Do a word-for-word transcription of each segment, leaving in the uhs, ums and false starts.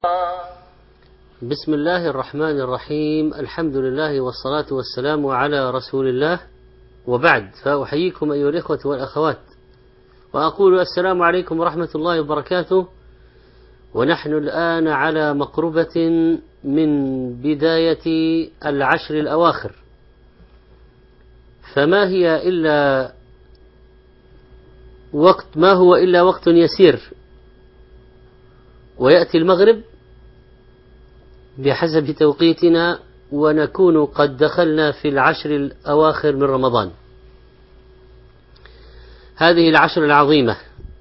بسم الله الرحمن الرحيم. الحمد لله والصلاة والسلام على رسول الله، وبعد، فأحييكم أيها الإخوة والأخوات وأقول السلام عليكم ورحمة الله وبركاته. ونحن الآن على مقربة من بداية العشر الأواخر، فما هي إلا وقت ما هو إلا وقت يسير ويأتي المغرب بحسب توقيتنا، ونكون قد دخلنا في العشر الأواخر من رمضان. هذه العشر العظيمة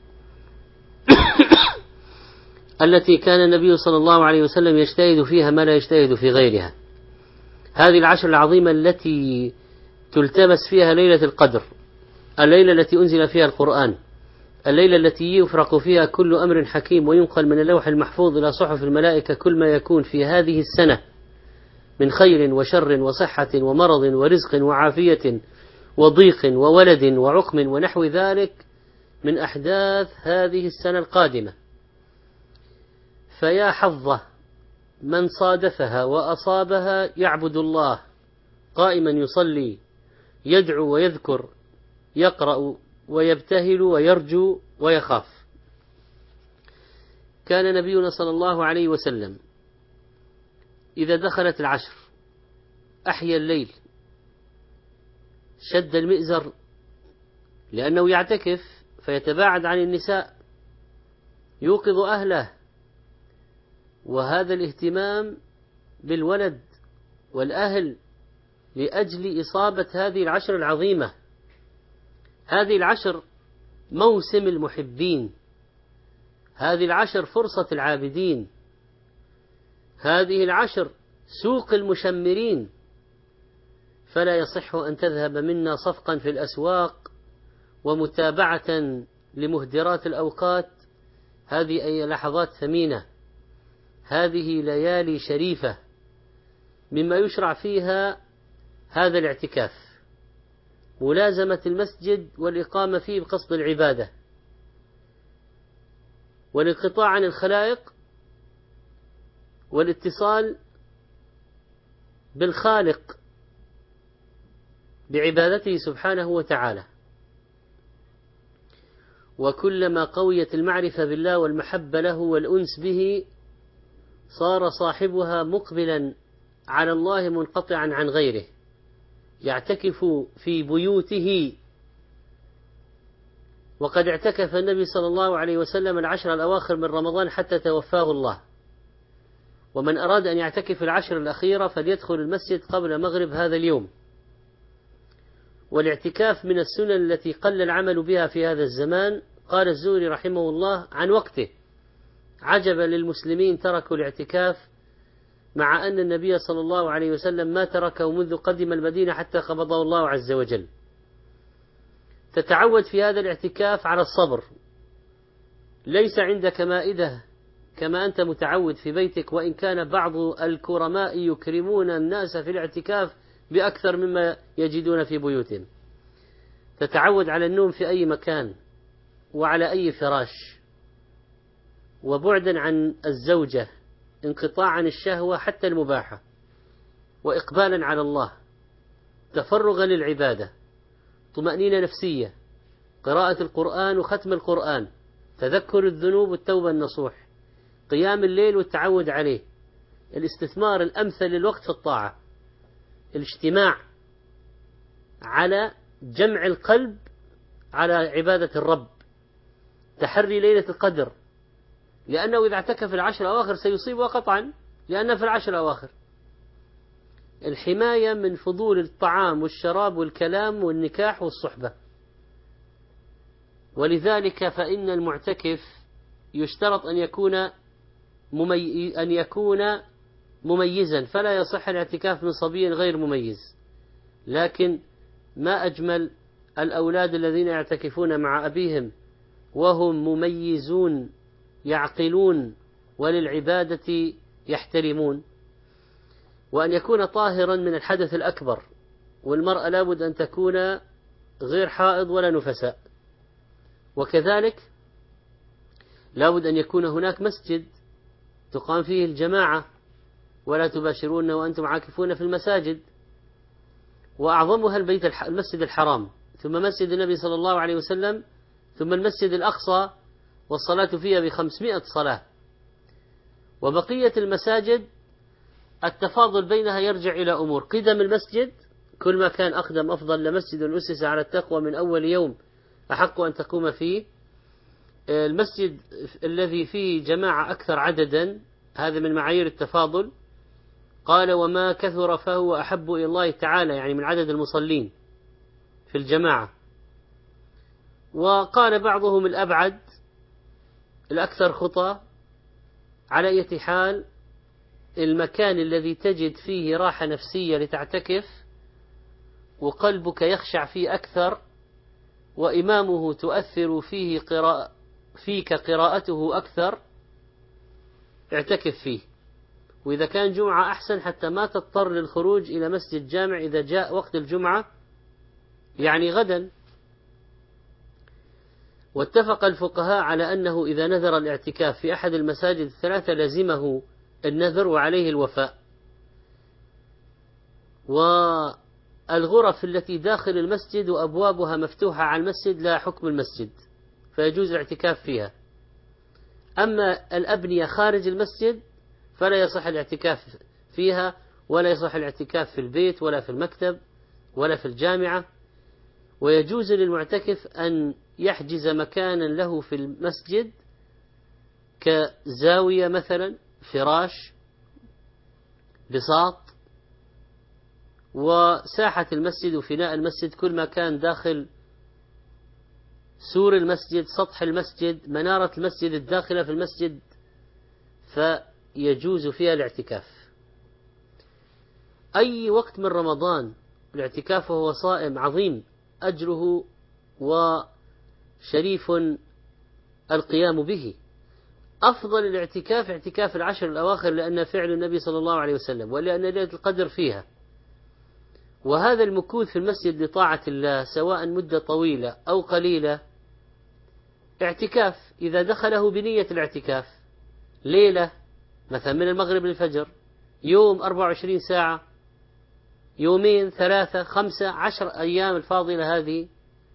التي كان النبي صلى الله عليه وسلم يجتهد فيها ما لا يجتهد في غيرها. هذه العشر العظيمة التي تلتمس فيها ليلة القدر، الليلة التي أنزل فيها القرآن، الليلة التي يفرق فيها كل أمر حكيم وينقل من اللوح المحفوظ إلى صحف الملائكة كل ما يكون في هذه السنة من خير وشر وصحة ومرض ورزق وعافية وضيق وولد وعقم ونحو ذلك من أحداث هذه السنة القادمة. فيا حظه من صادفها وأصابها يعبد الله قائما يصلي، يدعو ويذكر، يقرأ ويبتهل ويرجو ويخاف. كان نبينا صلى الله عليه وسلم إذا دخلت العشر أحيا الليل، شد المئزر، لأنه يعتكف فيتباعد عن النساء، يوقظ أهله. وهذا الاهتمام بالولد والأهل لأجل إصابة هذه العشر العظيمة. هذه العشر موسم المحبين، هذه العشر فرصة العابدين، هذه العشر سوق المشمرين. فلا يصح أن تذهب منا صفقا في الأسواق ومتابعة لمهدرات الأوقات. هذه أي لحظات ثمينة، هذه ليالي شريفة، مما يشرع فيها هذا الاعتكاف، ملازمة المسجد والإقامة فيه بقصد العبادة والانقطاع عن الخلائق والاتصال بالخالق بعبادته سبحانه وتعالى. وكلما قويت المعرفة بالله والمحبة له والأنس به صار صاحبها مقبلا على الله منقطعا عن غيره، يعتكف في بيوته. وقد اعتكف النبي صلى الله عليه وسلم العشر الأواخر من رمضان حتى توفاه الله. ومن أراد أن يعتكف العشر الأخيرة فليدخل المسجد قبل مغرب هذا اليوم. والاعتكاف من السنن التي قل العمل بها في هذا الزمان. قال الزهري رحمه الله عن وقته: عجبا للمسلمين تركوا الاعتكاف، مع أن النبي صلى الله عليه وسلم ما تركه منذ قدم المدينة حتى قبضه الله عز وجل. تتعود في هذا الاعتكاف على الصبر، ليس عندك مائدة كما أنت متعود في بيتك، وإن كان بعض الكرماء يكرمون الناس في الاعتكاف بأكثر مما يجدون في بيوتهم. تتعود على النوم في أي مكان وعلى أي فراش، وبعدا عن الزوجة، انقطاع عن الشهوة حتى المباحة، وإقبالا على الله، تفرغا للعبادة، طمأنينة نفسية، قراءة القرآن وختم القرآن، تذكر الذنوب والتوبة النصوح، قيام الليل والتعود عليه، الاستثمار الأمثل للوقت في الطاعة، الاجتماع على جمع القلب على عبادة الرب، تحري ليلة القدر، لأنه إذا اعتكف العشر الأواخر سيصيبها قطعا، لأن في العشر الأواخر الحماية من فضول الطعام والشراب والكلام والنكاح والصحبة. ولذلك فإن المعتكف يشترط أن يكون ممي... أن يكون مميزا، فلا يصح الاعتكاف من صبي غير مميز. لكن ما أجمل الأولاد الذين يعتكفون مع أبيهم وهم مميزون يعقلون وللعبادة يحترمون. وأن يكون طاهرا من الحدث الأكبر، والمرأة لابد أن تكون غير حائض ولا نفساء. وكذلك لابد أن يكون هناك مسجد تقام فيه الجماعة، ولا تباشرون وأنتم عاكفون في المساجد، وأعظمها البيت المسجد الحرام، ثم مسجد النبي صلى الله عليه وسلم، ثم المسجد الأقصى والصلاة فيها بخمسمائة صلاة. وبقية المساجد التفاضل بينها يرجع إلى أمور: قدم المسجد، كل ما كان أقدم أفضل، لمسجد أسس على التقوى من أول يوم أحق أن تقوم فيه. المسجد الذي فيه جماعة أكثر عددا، هذا من معايير التفاضل. قال: وما كثر فهو أحب إلى الله تعالى، يعني من عدد المصلين في الجماعة. وقال بعضهم الأبعد الأكثر خطى. على أي حال، المكان الذي تجد فيه راحة نفسية لتعتكف وقلبك يخشع فيه أكثر، وإمامه تؤثر فيه قراءة فيك قراءته أكثر، اعتكف فيه. وإذا كان جمعة أحسن، حتى ما تضطر للخروج إلى مسجد جامع إذا جاء وقت الجمعة، يعني غدا. واتفق الفقهاء على أنه إذا نذر الاعتكاف في أحد المساجد الثلاثة لزمه النذر وعليه الوفاء. والغرف التي داخل المسجد وأبوابها مفتوحة على المسجد لا حكم المسجد، فيجوز الاعتكاف فيها. أما الأبنية خارج المسجد فلا يصح الاعتكاف فيها، ولا يصح الاعتكاف في البيت ولا في المكتب ولا في الجامعة. ويجوز للمعتكف أن يحجز مكانا له في المسجد كزاوية مثلا، فراش، بساط، وساحة المسجد وفناء المسجد، كل ما كان داخل سور المسجد، سطح المسجد، منارة المسجد الداخلة في المسجد، فيجوز فيها الاعتكاف. أي وقت من رمضان الاعتكاف وهو صائم عظيم أجره وشريف القيام به. أفضل الاعتكاف اعتكاف العشر الأواخر، لأن فعل النبي صلى الله عليه وسلم، ولأن ليلة القدر فيها. وهذا المكوث في المسجد لطاعة الله، سواء مدة طويلة أو قليلة، اعتكاف. إذا دخله بنية الاعتكاف ليلة مثلا من المغرب للفجر، يوم أربعة وعشرين ساعة، يومين، ثلاثة، خمسة، عشر أيام الفاضلة هذه.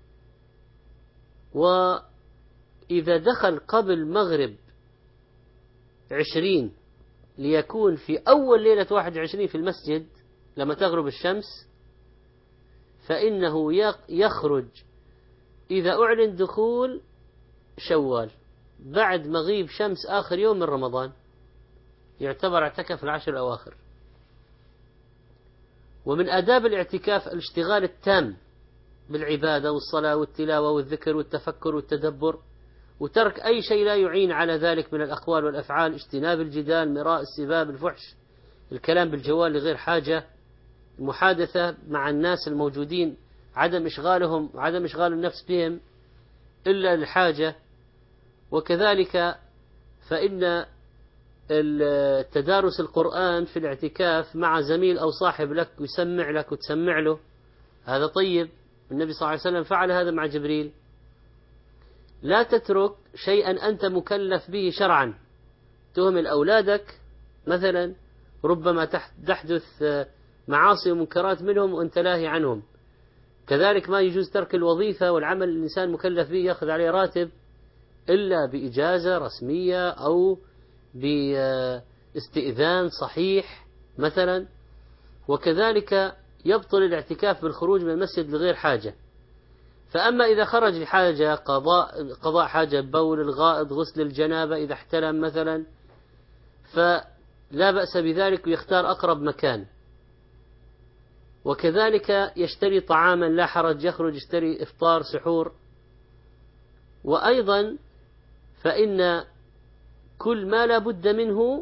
وإذا دخل قبل مغرب عشرين ليكون في أول ليلة واحد وعشرين في المسجد لما تغرب الشمس، فإنه يخرج إذا أعلن دخول شوال بعد مغيب شمس آخر يوم من رمضان، يعتبر اعتكف العشر الأواخر. ومن آداب الاعتكاف الاشتغال التام بالعبادة والصلاة والتلاوة والذكر والتفكر والتدبر، وترك أي شيء لا يعين على ذلك من الأقوال والأفعال، اجتناب الجدال، مراء السباب، الفحش، الكلام بالجوال لغير حاجة، المحادثة مع الناس الموجودين، عدم إشغالهم وعدم إشغال النفس بهم إلا للحاجة. وكذلك فإن التدارس القرآن في الاعتكاف مع زميل أو صاحب لك يسمع لك وتسمع له، هذا طيب. النبي صلى الله عليه وسلم فعل هذا مع جبريل. لا تترك شيئا أنت مكلف به شرعا، تهمل أولادك مثلا، ربما تحدث معاصي ومنكرات منهم وأنت لاهي عنهم. كذلك ما يجوز ترك الوظيفة والعمل الإنسان مكلف به يأخذ عليه راتب إلا بإجازة رسمية أو باستئذان صحيح مثلا. وكذلك يبطل الاعتكاف بالخروج من المسجد لغير حاجة. فأما إذا خرج لحاجة قضاء قضاء حاجة، بول، الغائط، غسل الجنابة، إذا احتلم مثلا، فلا بأس بذلك، ويختار أقرب مكان. وكذلك يشتري طعاما لا حرج، يخرج يشتري إفطار، سحور. وأيضا فإن كل ما لا بد منه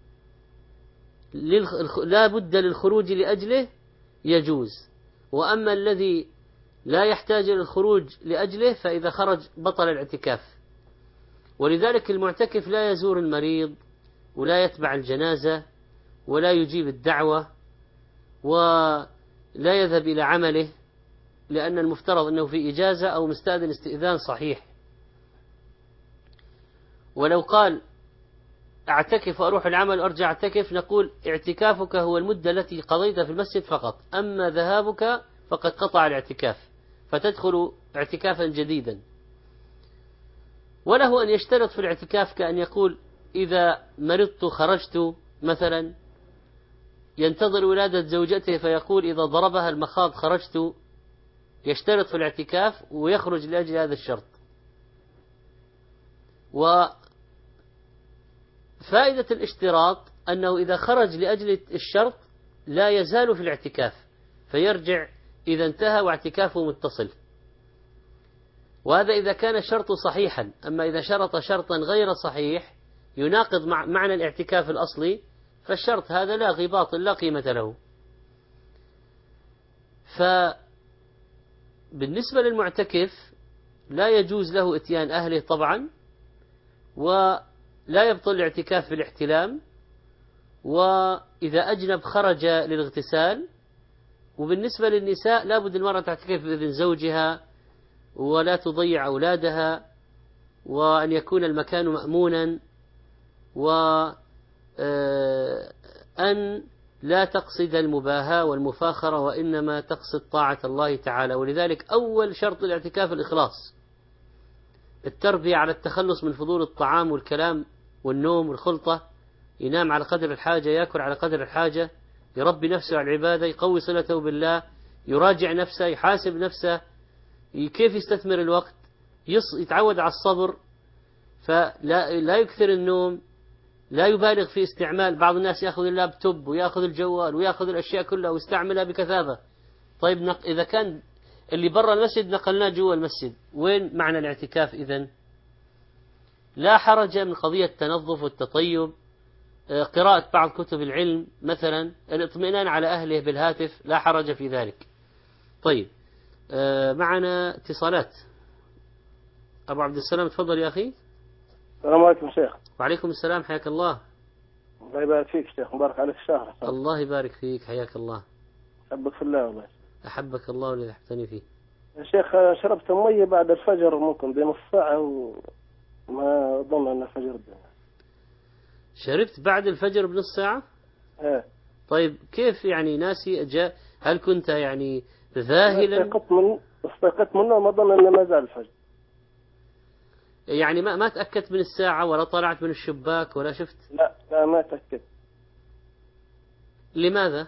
لا بد للخروج لأجله يجوز. وأما الذي لا يحتاج للخروج لأجله فإذا خرج بطل الاعتكاف. ولذلك المعتكف لا يزور المريض ولا يتبع الجنازة ولا يجيب الدعوة ولا يذهب إلى عمله، لأن المفترض أنه في إجازة أو مستأذن استئذان صحيح. ولو قال أعتكف وأروح العمل وأرجع أعتكف، نقول اعتكافك هو المدة التي قضيتها في المسجد فقط، أما ذهابك فقد قطع الاعتكاف، فتدخل اعتكافا جديدا. وله أن يشترط في الاعتكاف كأن يقول إذا مرضت خرجت مثلا، ينتظر ولادة زوجته فيقول إذا ضربها المخاض خرجت، يشترط في الاعتكاف ويخرج لأجل هذا الشرط. وفائدة الاشتراط أنه إذا خرج لأجل الشرط لا يزال في الاعتكاف، فيرجع إذا انتهى واعتكافه متصل. وهذا إذا كان الشرط صحيحا. أما إذا شرط شرطا غير صحيح يناقض مع معنى الاعتكاف الأصلي، فالشرط هذا لا غباط لا قيمة له. فبالنسبة للمعتكف لا يجوز له اتيان أهله طبعا، ولا يبطل الاعتكاف بالاحتلام، وإذا أجنب خرج للاغتسال. وبالنسبة للنساء لا بد المرأة تعتكف بإذن زوجها، ولا تضيع أولادها، وأن يكون المكان مأمونا، وأن لا تقصد المباهاة والمفاخرة، وإنما تقصد طاعة الله تعالى. ولذلك أول شرط الاعتكاف الإخلاص، التربية على التخلص من فضول الطعام والكلام والنوم والخلطة، ينام على قدر الحاجة، يأكل على قدر الحاجة، يربي نفسه على العبادة، يقوي صلته بالله، يراجع نفسه، يحاسب نفسه كيف يستثمر الوقت، يتعود على الصبر، فلا لا يكثر النوم، لا يبالغ في استعمال. بعض الناس يأخذ اللابتوب ويأخذ الجوال ويأخذ الأشياء كلها ويستعملها بكثافة. طيب إذا كان اللي برا المسجد نقلناه جوا المسجد، وين معنى الاعتكاف إذن؟ لا حرج من قضية التنظف والتطيب، قراءة بعض كتب العلم مثلا، الاطمئنان على أهله بالهاتف، لا حرج في ذلك. طيب معنا اتصالات. أبو عبد السلام تفضل يا أخي. السلام عليكم شيخ. وعليكم السلام، حياك الله. الله يبارك فيك شيخ، مبارك عليك الشهر. الله يبارك فيك، حياك الله. أحبك في الله والله. أحبك الله والذي أحبتني فيه. يا شيخ شربت مية بعد الفجر ممكن بنص ساعة وما ظن أن الفجر الدنيا. شربت بعد الفجر بنص ساعة؟ ايه. طيب كيف يعني ناسي جاء؟ هل كنت يعني ذاهلا؟ استيقظت من استيقظت منه وما ظن أن ما زال الفجر. يعني ما ما تأكدت من الساعة ولا طلعت من الشباك ولا شفت؟ لا لا ما تأكد. لماذا؟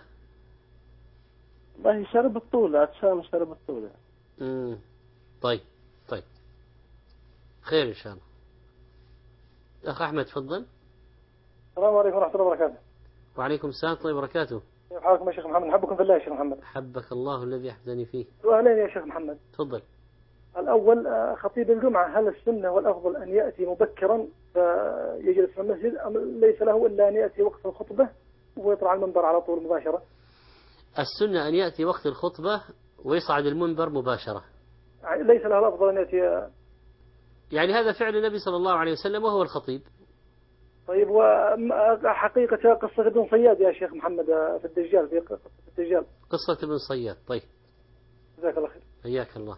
والله شرب الطول، عطشان شرب الطول. امم طيب طيب خير إن شاء الله. أخ أحمد تفضل. السلام عليكم ورحمة الله وبركاته. وعليكم السلام ورحمة الله وبركاته. كيف حالكم يا شيخ محمد؟ نحبكم في الله يا شيخ محمد. حبك الله الذي أحبني فيه. سؤالين يا شيخ محمد. تفضل. الأول خطيب الجمعة هل السنة والأفضل أن يأتي مبكرا فيجلس في المسجد، أم ليس له إلا أن يأتي وقت الخطبة ويطلع على المنبر على طول مباشرة؟ السنة أن يأتي وقت الخطبة ويصعد المنبر مباشرة. ليس له الأفضل أن يأتي؟ يعني هذا فعل النبي صلى الله عليه وسلم وهو الخطيب. طيب وحقيقة قصة ابن صياد يا شيخ محمد في الدجال، في قصة الدجال. قصة ابن صياد. طيب جزاك الله خير. حياك الله.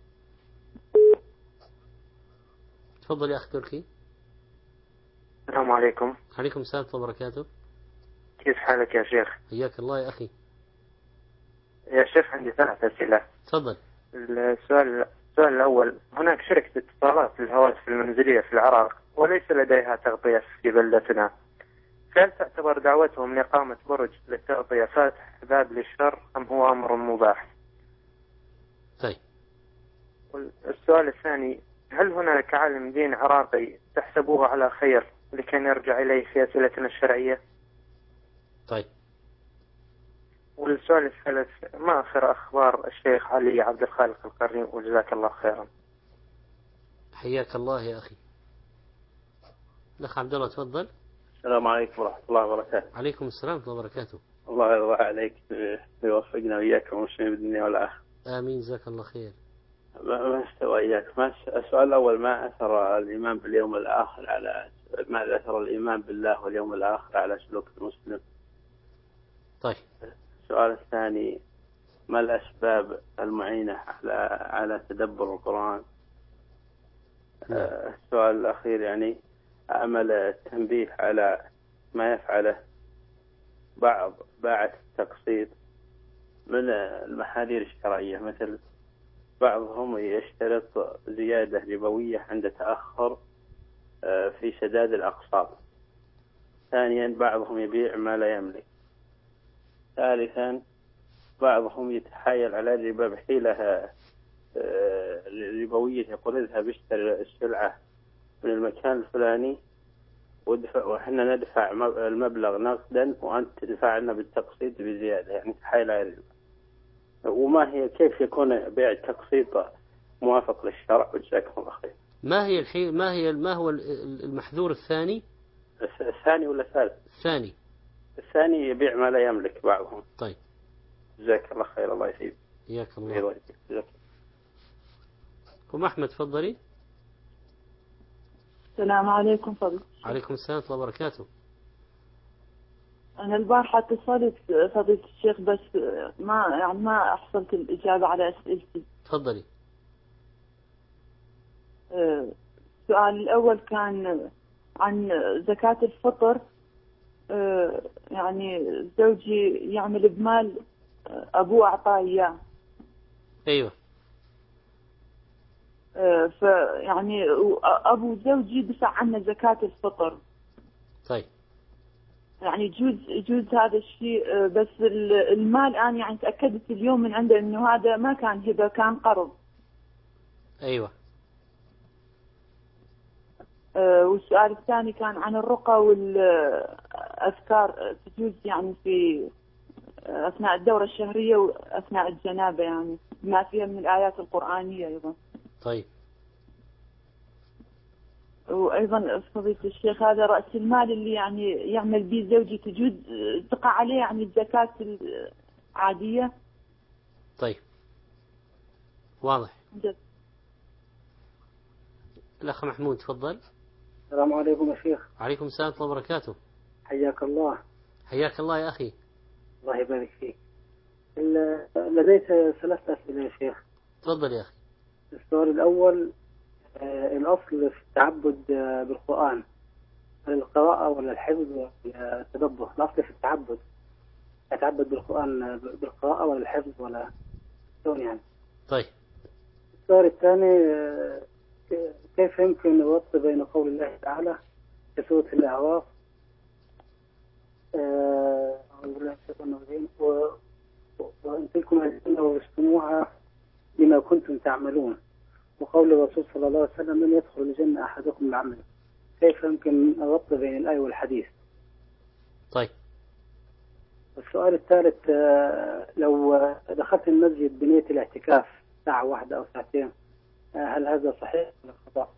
تفضل يا أخ تركي. السلام عليكم. عليكم السلام ورحمة الله وبركاته. كيف حالك يا شيخ؟ حياك الله يا أخي. يا شيخ عندي ثلاث أسئلة. تفضل. السؤال السؤال الأول، هناك شركة اتصالات للهواتف المنزلية في العراق وليس لديها تغطية في بلدتنا، فهل تعتبر دعوتهم لإقامة برج للتغطية فاتح باب للشر أم هو أمر مباح؟ طيب. السؤال الثاني، هل هناك عالم دين عراقي تحسبوه على خير لكي نرجع إليه في أسئلتنا الشرعية؟ طيب. والسؤال الثالث، ما آخر أخبار الشيخ علي عبد الخالق القرني وجزاك الله خيرا. حياك الله يا أخي. الأخ عبد الله تفضل. السلام عليكم ورحمة الله وبركاته. عليكم السلام ورحمة الله وبركاته. الله يرضى عليك ويوفقنا وإياك ومسلمين بالدنيا والآخرة. آمين جزاك الله خير. ما استوى إياك. ما السؤال الأول، ما أثر الإيمان باليوم الآخر على ما أثر الإيمان بالله واليوم الآخر على سلوك المسلم؟ طيب. السؤال الثاني، ما الأسباب المعينة على على تدبر القرآن؟ نعم. السؤال الأخير يعني أعمل التنبيه على ما يفعله بعض باعة التقسيط من المحاذير الشرعية، مثل بعضهم يشترط زيادة ربوية عند تأخر في سداد الأقساط. ثانيا بعضهم يبيع ما لا يملك. ثالثا بعضهم يتحايل على الربا بحيلة ربوية، يقول اذهب اشتري السلعة من المكان الفلاني وإحنا ندفع المبلغ نقدا وأنت تدفع لنا بالتقسيط بزيادة، يعني تحايل على الربا. وما هي كيف يكون بيع التقسيط موافق للشرع؟ وجزاكم الله خير. ما هي الحي... ما هي ما هو المحذور الثاني؟ الثاني ولا الثالث؟ الثاني. الثاني يبيع ما لا يملك بعضهم. طيب جزاك الله خير. الله يسعدك. حياك الله. أم أحمد تفضلي. السلام عليكم فضيلة. عليكم السلام ورحمة الله وبركاته. أنا البارحة اتصلت فضيلة الشيخ بس ما يعني ما حصلت الإجابة على أسئلتي. تفضلي. السؤال الأول كان عن زكاة الفطر. يعني زوجي يعمل بمال أبوه أعطاه إياه. أيوة. فيعني أبو زوجي دفع عنا زكاة الفطر. طيب. يعني يجوز يجوز هذا الشيء، بس المال أنا يعني تأكدت اليوم من عنده إنه هذا ما كان هبة، كان قرض. أيوة. والسؤال الثاني كان عن الرقى والأذكار، تجوز يعني في أثناء الدورة الشهرية وأثناء الجنابة، يعني ما فيها من الآيات القرآنية أيضا. طيب. وأيضا فضيلة الشيخ هذا رأس المال اللي يعني يعمل به زوجي تجوز تقع عليه يعني الزكاة العادية؟ طيب واضح. جد. الأخ محمود تفضل. السلام عليكم يا شيخ. عليكم السلام ورحمة الله وبركاته. حياك الله. حياك الله يا أخي. الله يبارك فيك. لديك ثلاث أسئلة يا شيخ. تفضل يا أخي. السؤال الأول، الأصل في التعبد بالقرآن القراءة ولا الحفظ ولا التدبر؟ الأصل في التعبد أتعبد بالقرآن بالقراءة ولا الحفظ ولا شلون يعني؟ طيب. السؤال الثاني، كيف يمكن الربط بين قول الله تعالى في سورة الأعراف وإن تلكم الجنة ورثتموها بما كنتم تعملون، وقول الرسول صلى الله عليه وسلم لن يدخل الجنة أحدكم بعمله، كيف يمكن الربط بين الآية والحديث؟ طيب. السؤال الثالث، لو دخلت المسجد بنية الاعتكاف ساعة واحدة أو ساعتين، هل هذا صحيح ولا خطأ؟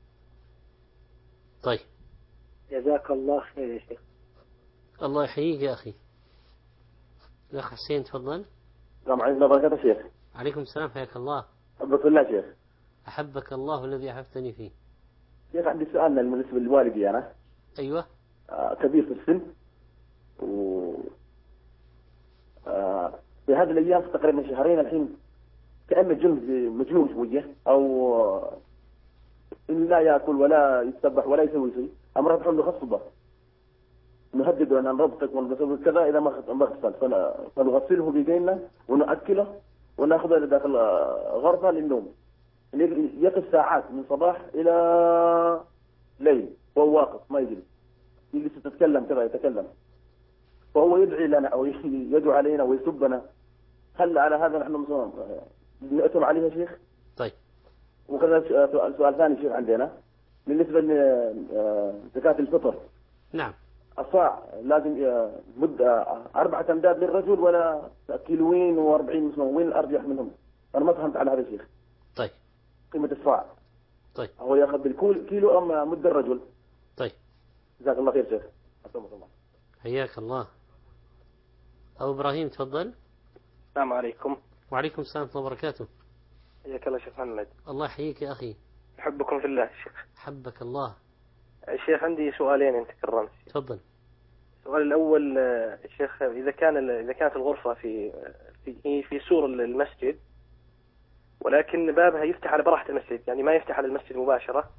طيب. جزاك الله خير يا شيخ. الله يحييك يا أخي. الأخ حسين تفضل. السلام عليكم ورحمة الله وبركاته شيخ. عليكم السلام حياك الله. أحبك الله شيخ. أحبك الله الذي أحبتني فيه. شيخ عندي سؤال بالنسبة لوالدي أنا. أيوة. آه كبير في السن، و آه في هذه الأيام تقريبا شهرين الحين كأنه جن مجنون شوية، أو إن لا يأكل ولا يتسبح ولا يسوي شيء، أمرض عنده خصبة، نهدد أن نربطك ونسوي كذا إذا ما ما اغتسل، فنغسله بيدينا ونأكله ونأخذه داخل غرفة للنوم، يقف ساعات من صباح إلى ليل وهو واقف ما يجري، يجلس يتكلم كذا يتكلم، فهو يدعي لنا أو يدعو علينا ويسبنا. هل على هذا نحن نأتم عليه يا شيخ؟ طيب. وكذا سؤال ثاني شيخ عندنا بالنسبة لزكاة الفطر. نعم. الصاع لازم مدة أربعة أمداد للرجل ولا كيلوين وأربعين مسلم، وين الأرجح منهم؟ أنا ما فهمت على هذا الشيخ. طيب. قيمة الصاع. طيب. هو يأخذ بالكل كيلو أم مدة الرجل؟ طيب. جزاك الله خير شيخ. أسلمك الله. حياك الله. أبو إبراهيم تفضل. السلام عليكم. وعليكم السلام ورحمة الله وبركاته. حياك الله شيخ محمد. الله يحييك يا أخي. أحبكم في الله شيخ. حبك الله. الشيخ عندي سؤالين انت كرمت. تفضل. السؤال الأول الشيخ، إذا كان إذا كانت الغرفة في في في سور المسجد ولكن بابها يفتح على براحة المسجد، يعني ما يفتح على المسجد مباشرة،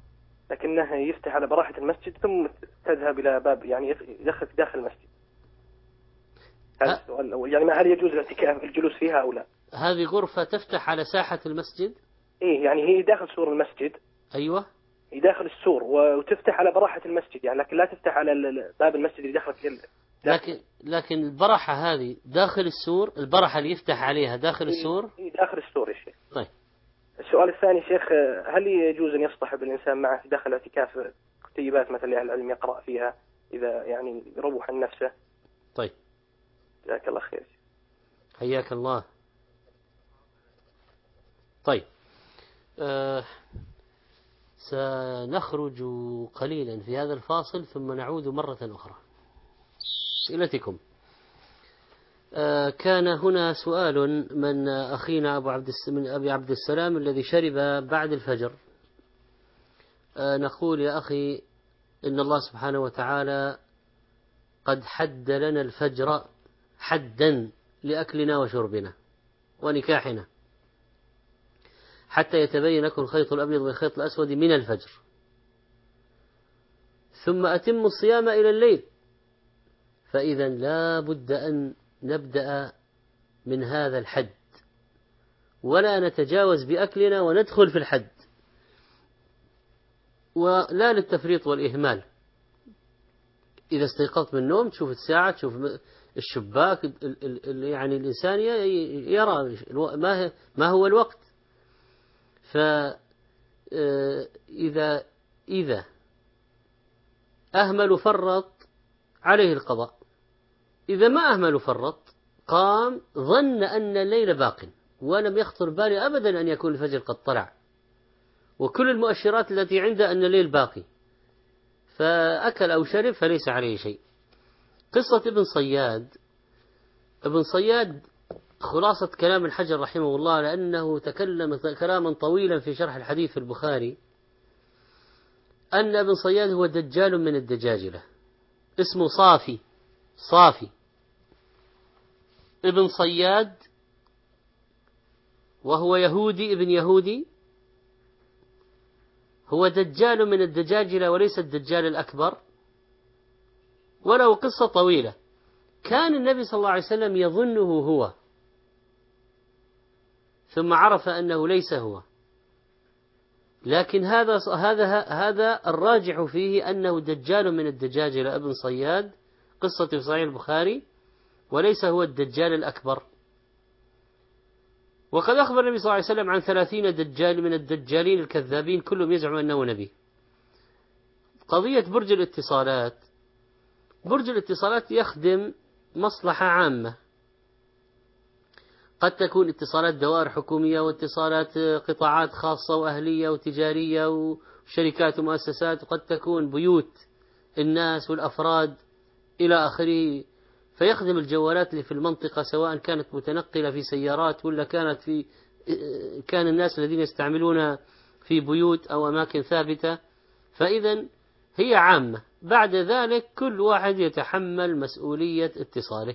لكنه يفتح على براحة المسجد ثم تذهب إلى باب يعني يدخل في داخل المسجد. هذا السؤال الأول، يعني ما هل يجوز الاعتكاف الجلوس فيها أو لا؟ هذه غرفة تفتح على ساحة المسجد؟ إيه يعني هي داخل سور المسجد. أيوة. هي داخل السور وتفتح على براحة المسجد يعني، لكن لا تفتح على باب المسجد اللي داخل فيه. لكن لكن البرحة هذه داخل السور، البرحة اللي يفتح عليها داخل إيه السور؟ إيه داخل السور يا شيخ. طيب. السؤال الثاني شيخ، هل يجوز أن يصطحب الإنسان معه في داخل الاعتكاف كتيبات مثلا لأهل العلم يقرأ فيها إذا يعني يروح عن نفسه؟ طيب. جزاك الله خير. حياك الله. طيب. آه سنخرج قليلا في هذا الفاصل ثم نعود مرة أخرى. أسئلتكم. آه كان هنا سؤال من أخينا أبو عبد من أبي عبد السلام الذي شرب بعد الفجر. آه نقول يا أخي إن الله سبحانه وتعالى قد حد لنا الفجر حدا لأكلنا وشربنا ونكاحنا حتى يتبين لكم الخيط الأبيض والخيط الأسود من الفجر، ثم أتموا الصيام إلى الليل. فإذا لا بد أن نبدأ من هذا الحد ولا نتجاوز بأكلنا وندخل في الحد، ولا للتفريط والإهمال. إذا استيقظت من النوم تشوف الساعة، تشوف الشباك، يعني الإنسان يرى ما هو الوقت. فإذا إذا أهمل فرط عليه القضاء، إذا ما أهمل فرط قام ظن أن الليل باق ولم يخطر بالي أبدا أن يكون الفجر قد طلع، وكل المؤشرات التي عنده أن الليل باقي، فأكل أو شرب فليس عليه شيء. قصة ابن صياد، ابن صياد خلاصة كلام الحجر رحمه الله، لأنه تكلم كلاما طويلا في شرح الحديث في البخاري، أن ابن صياد هو دجال من الدجاجلة، اسمه صافي صافي ابن صياد، وهو يهودي ابن يهودي، هو دجال من الدجاجلة وليس الدجال الأكبر، وله قصة طويلة. كان النبي صلى الله عليه وسلم يظنه هو، ثم عرف أنه ليس هو، لكن هذا هذا هذا الراجح فيه أنه دجال من الدجاجلة ابن صياد، قصة في صحيح البخاري، وليس هو الدجال الأكبر. وقد أخبر النبي صلى الله عليه وسلم عن ثلاثين دجال من الدجالين الكذابين كلهم يزعم أنه نبي. قضية برج الاتصالات، برج الاتصالات يخدم مصلحة عامة، قد تكون اتصالات دوائر حكومية واتصالات قطاعات خاصة وأهلية وتجارية وشركات ومؤسسات، وقد تكون بيوت الناس والأفراد إلى آخره، فيخدم الجوالات اللي في المنطقة سواء كانت متنقلة في سيارات ولا كانت في كان الناس الذين يستعملون في بيوت أو أماكن ثابتة، فإذا هي عامة. بعد ذلك كل واحد يتحمل مسؤولية اتصاله.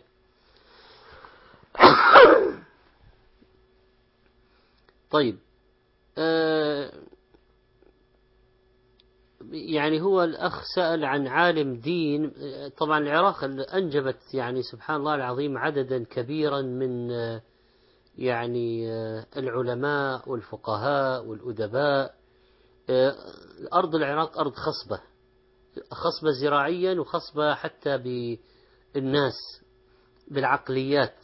طيب، آه يعني هو الأخ سأل عن عالم دين. طبعا العراق أنجبت يعني سبحان الله العظيم عددا كبيرا من يعني العلماء والفقهاء والأدباء. أرض العراق أرض خصبة، خصبة زراعيا وخصبة حتى بالناس بالعقليات،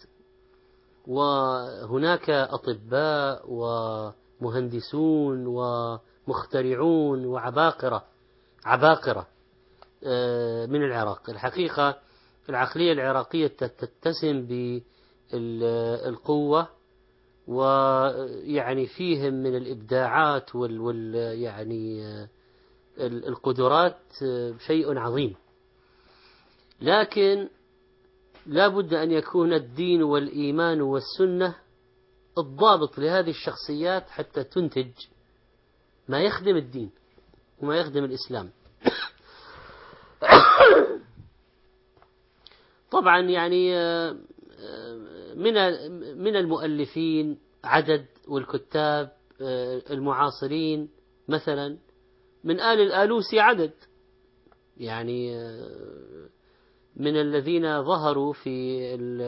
وهناك أطباء ومهندسون ومخترعون وعباقرة عباقرة من العراق. الحقيقة العقلية العراقية تتسم بالقوة، ويعني فيهم من الإبداعات وال يعني القدرات شيء عظيم، لكن لا بد أن يكون الدين والإيمان والسنة الضابط لهذه الشخصيات حتى تنتج ما يخدم الدين وما يخدم الإسلام. طبعا يعني من من المؤلفين عدد، والكتاب المعاصرين مثلا من آل الآلوسي عدد، يعني من الذين ظهروا في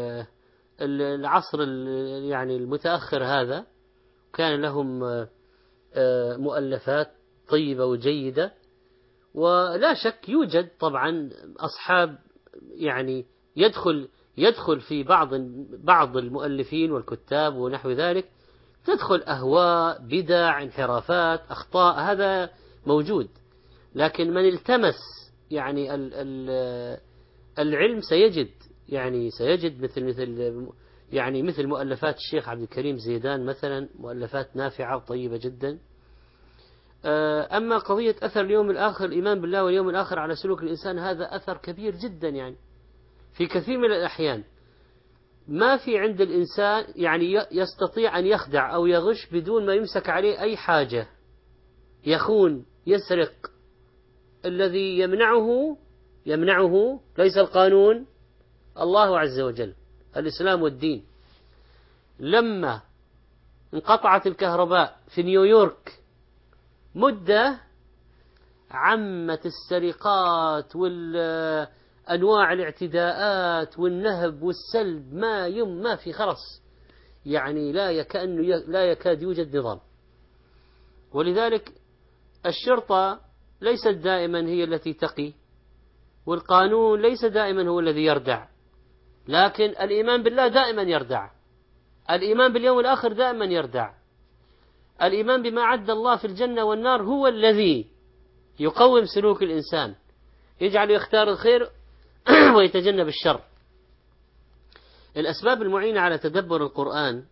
العصر يعني المتأخر هذا، كان لهم مؤلفات طيبة وجيدة. ولا شك يوجد طبعا أصحاب يعني يدخل يدخل في بعض بعض المؤلفين والكتاب ونحو ذلك تدخل أهواء، بدع، انحرافات، أخطاء، هذا موجود. لكن من التمس يعني العلم سيجد يعني سيجد مثل مثل يعني مثل مؤلفات الشيخ عبد الكريم زيدان مثلا، مؤلفات نافعة وطيبة جدا. أما قضية أثر اليوم الآخر، الإيمان بالله واليوم الآخر على سلوك الإنسان، هذا أثر كبير جدا. يعني في كثير من الأحيان ما في عند الإنسان يعني يستطيع أن يخدع أو يغش بدون ما يمسك عليه أي حاجة، يخون، يسرق. الذي يمنعه يمنعه ليس القانون، الله عز وجل، الإسلام والدين. لما انقطعت الكهرباء في نيويورك مدة، عمت السرقات والأنواع الاعتداءات والنهب والسلب، ما يم ما في خلص، يعني لا يكاد لا يكاد يوجد نظام. ولذلك الشرطة ليست دائما هي التي تقي، والقانون ليس دائما هو الذي يردع، لكن الإيمان بالله دائما يردع، الإيمان باليوم الآخر دائما يردع، الإيمان بما عد الله في الجنة والنار هو الذي يقوم سلوك الإنسان، يجعل يختار الخير ويتجنب الشر. الأسباب المعينة على تدبر القرآن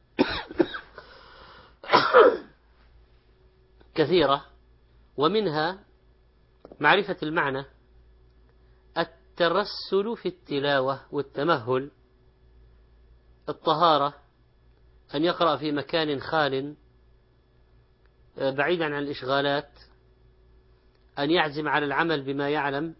كثيرة، ومنها معرفة المعنى، الترسل في التلاوة والتمهل، الطهارة، أن يقرأ في مكان خال بعيدا عن الإشغالات، أن يعزم على العمل بما يعلم،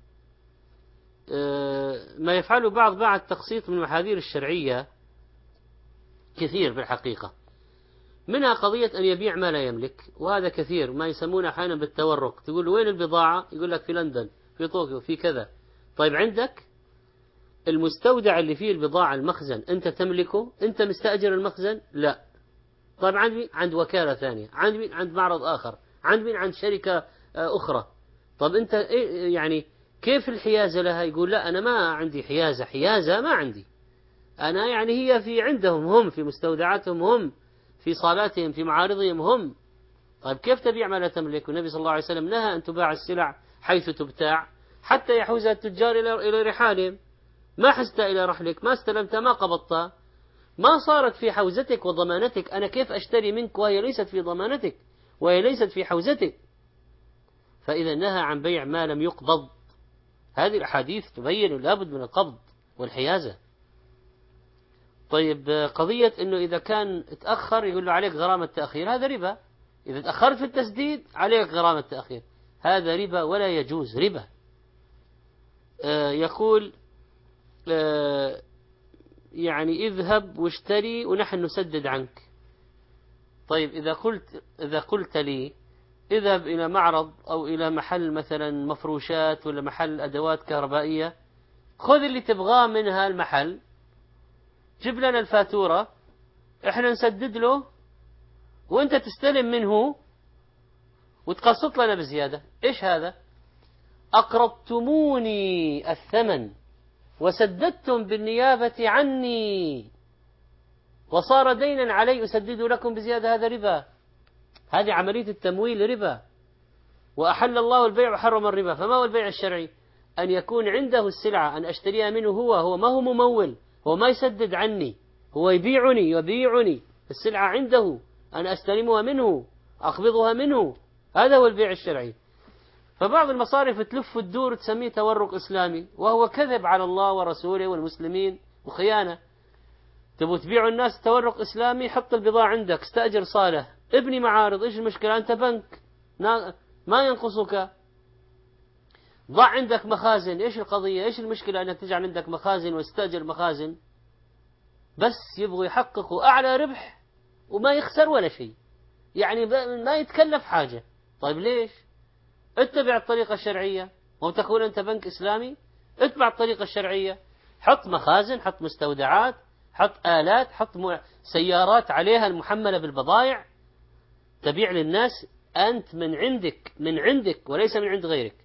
ما يفعله بعض بعد تقسيط من المحاذير الشرعية كثير في الحقيقة. منها قضية أن يبيع ما لا يملك، وهذا كثير، ما يسمونه أحيانا بالتورق. تقول وين البضاعة؟ يقول لك في لندن، في طوكيو، في كذا. طيب عندك المستودع اللي فيه البضاعة، المخزن، أنت تملكه؟ أنت مستأجر المخزن؟ لا. طيب عند مين؟ عند وكالة ثانية، عند مين؟ عند معرض آخر، عند مين؟ عند شركة أخرى. طب أنت إيه يعني كيف الحيازة لها؟ يقول لا أنا ما عندي حيازة، حيازة ما عندي أنا، يعني هي في عندهم هم، في مستودعاتهم هم، في صالاتهم، في معارضهم هم. طيب كيف تبيع ما لا تملك؟ والنبي صلى الله عليه وسلم نهى أن تباع السلع حيث تبتاع حتى يحوزها التجار إلى رحالهم. ما حزت إلى رحلك، ما استلمت، ما قبضت، ما صارت في حوزتك وضمانتك. أنا كيف أشتري منك وهي ليست في ضمانتك وهي ليست في حوزتك؟ فإذا نهى عن بيع ما لم يقبض. هذه الأحاديث تبين لابد من القبض والحيازة. طيب قضية أنه إذا كان تأخر يقول له عليك غرامة تأخير، هذا ربا. إذا تأخرت في التسديد عليك غرامة تأخير، هذا ربا ولا يجوز، ربا. آه يقول آه يعني اذهب واشتري ونحن نسدد عنك. طيب إذا قلت إذا قلت لي اذهب إلى معرض أو إلى محل مثلا مفروشات ولا محل أدوات كهربائية، خذ اللي تبغاه من هالمحل، جيب لنا الفاتورة، احنا نسدد له وانت تستلم منه وتقسط لنا بزيادة. ايش هذا؟ أقرضتموني الثمن وسددتم بالنيابة عني وصار دينا علي أسدد لكم بزيادة، هذا ربا. هذه عملية التمويل ربا. وأحل الله البيع وحرم الربا. فما هو البيع الشرعي؟ أن يكون عنده السلعة، أن أشتريها منه هو هو ما هو ممول، هو ما يسدد عني، هو يبيعني يبيعني السلعة عنده، أنا أستلمها منه، أقبضها منه. هذا هو البيع الشرعي. فبعض المصارف تلف الدور تسميه تورق إسلامي، وهو كذب على الله ورسوله والمسلمين وخيانة. تبغوا تبيعوا الناس تورق إسلامي، حط البضاعة عندك، استأجر صالة، ابني معارض، إيش المشكلة؟ أنت بنك ما ينقصك، ضع عندك مخازن، إيش القضية؟ إيش المشكلة أنك تجعل عندك مخازن واستأجر مخازن؟ بس يبغوا يحققوا أعلى ربح وما يخسر ولا شيء، يعني ما يتكلف حاجة. طيب ليش؟ اتبع الطريقة الشرعية. مو تقول أنت بنك إسلامي، اتبع الطريقة الشرعية، حط مخازن، حط مستودعات، حط آلات، حط سيارات عليها المحملة بالبضائع، تبيع للناس أنت من عندك من عندك وليس من عند غيرك.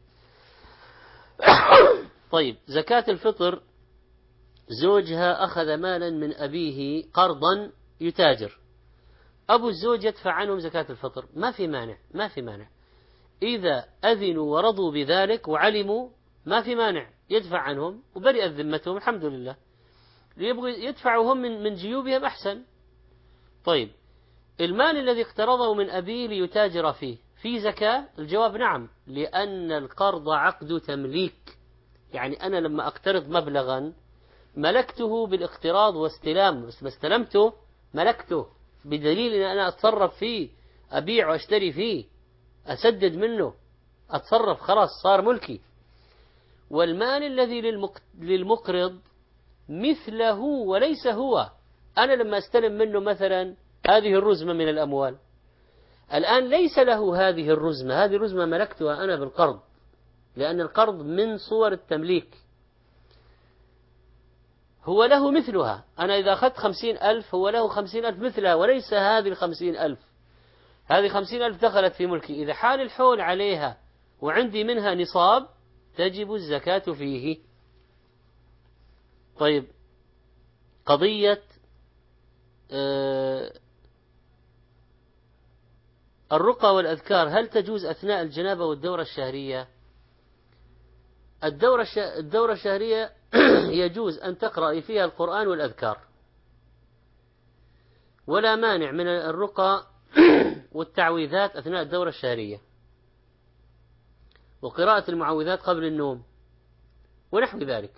طيب، زكاة الفطر، زوجها أخذ مالا من أبيه قرضا يتاجر، أبو الزوج يدفع عنهم زكاة الفطر، ما في مانع ما في مانع إذا أذنوا ورضوا بذلك وعلموا ما في مانع يدفع عنهم وبرئت ذمتهم، الحمد لله. يبغوا يدفعوا هم من من جيوبهم أحسن. طيب، المال الذي اقترضه من أبيه ليتاجر فيه في زكاة؟ الجواب نعم، لأن القرض عقد تمليك. يعني أنا لما أقترض مبلغا ملكته بالاقتراض واستلام، بس ما استلمته ملكته بدليل أن أنا أتصرف فيه، أبيع وأشتري فيه، أسدد منه، أتصرف، خلاص صار ملكي. والمال الذي للمقرض مثله وليس هو. أنا لما أستلم منه مثلا هذه الرزمة من الأموال، الآن ليس له هذه الرزمة، هذه الرزمة ملكتها أنا بالقرض، لأن القرض من صور التمليك. هو له مثلها، أنا إذا أخذت خمسين ألف هو له خمسين ألف مثلها، وليس هذه الخمسين ألف. هذه خمسين ألف دخلت في ملكي، إذا حال الحول عليها وعندي منها نصاب تجب الزكاة فيه. طيب، قضية آه الرقى والأذكار، هل تجوز أثناء الجنابة والدورة الشهرية؟ الدورة الدورة الشهرية يجوز أن تقرأ فيها القرآن والأذكار، ولا مانع من الرقى والتعويذات أثناء الدورة الشهرية، وقراءة المعوذات قبل النوم ونحو ذلك.